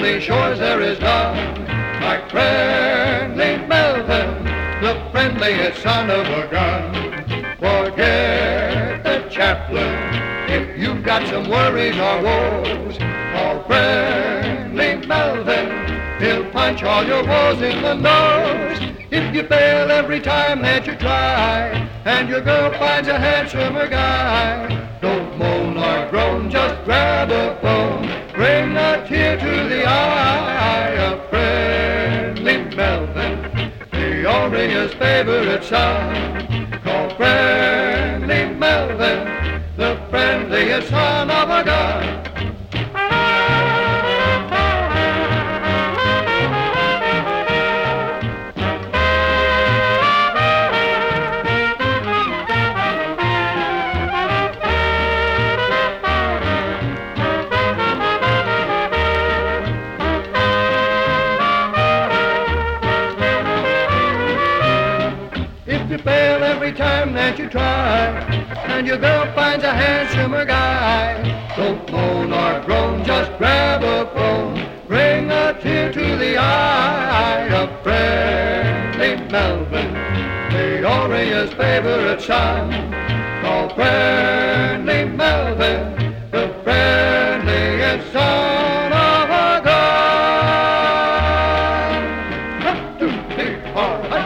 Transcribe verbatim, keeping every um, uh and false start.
lonely shores there is none like friendly Melvin, the friendliest son of a gun. Forget the chaplain if you've got some worries or woes. Call friendly Melvin, he'll punch all your woes in the nose. If you fail every time that you try, and your girl finds a handsomer guy, don't moan or groan, just grab a phone, bring a tear to the eye of friendly Melvin, Peoria's favorite son. Call friendly Melvin, the friendliest son of a gun. If you fail every time that you try, and your girl finds a handsomer guy, don't moan or groan, just grab a phone, bring a tear to the eye of friendly Melvin, Peoria's favorite son. Call friendly Melvin, the friendliest son of a gun. One, two, three, four.